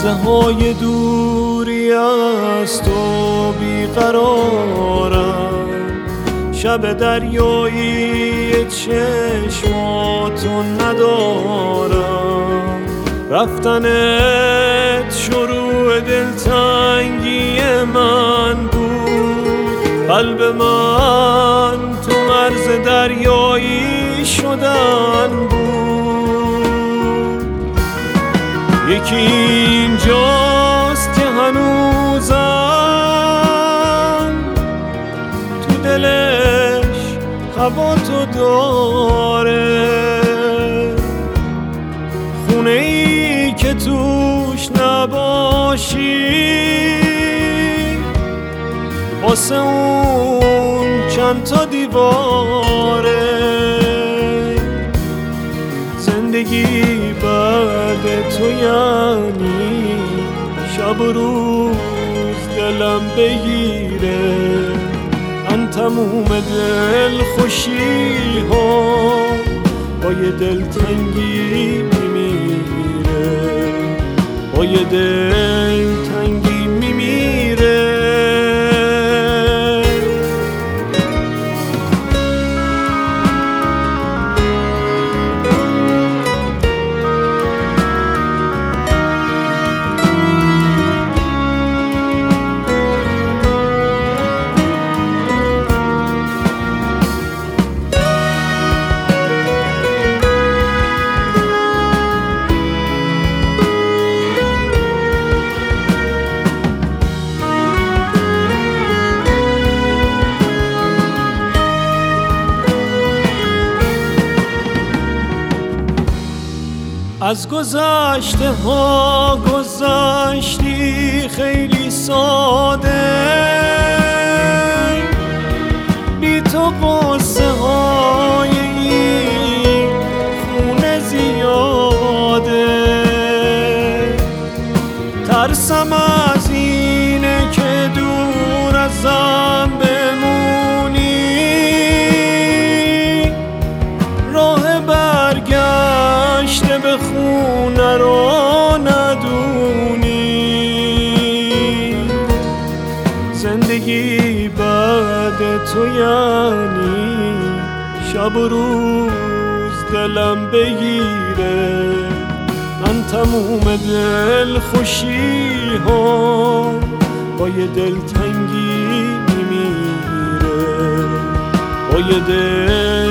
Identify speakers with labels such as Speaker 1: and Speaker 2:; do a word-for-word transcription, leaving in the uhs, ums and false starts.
Speaker 1: لحظه های دوری از تو بیقرارم، شب دریایی چشماتو ندارم. رفتنت شروع دلتنگی من بود، قلب من تو مرز دریایی شدن بود. یکی اینجاست که هنوزم تو دلش هوا تو داره، خونه ای که توش نباشی واسه اون چند تا دیواره. زندگی بعد تو یعنی شب و روز دلم بگیره، من تموم دل خوشی ها با یه دلتنگی میمیره، با یه دلتنگی میمیره. از گذشته ها گذشتی خیلی ساده، بی تو قصه های این خونه زیاده. ترسم از اینه که دور ازم بمونی، راه برگشت به خونه رو ندونی. زندگی بعد تو یعنی شب و روز دلم بگیره، من تموم دل خوشی ها با یه دلتنگی میمیره، با یه دل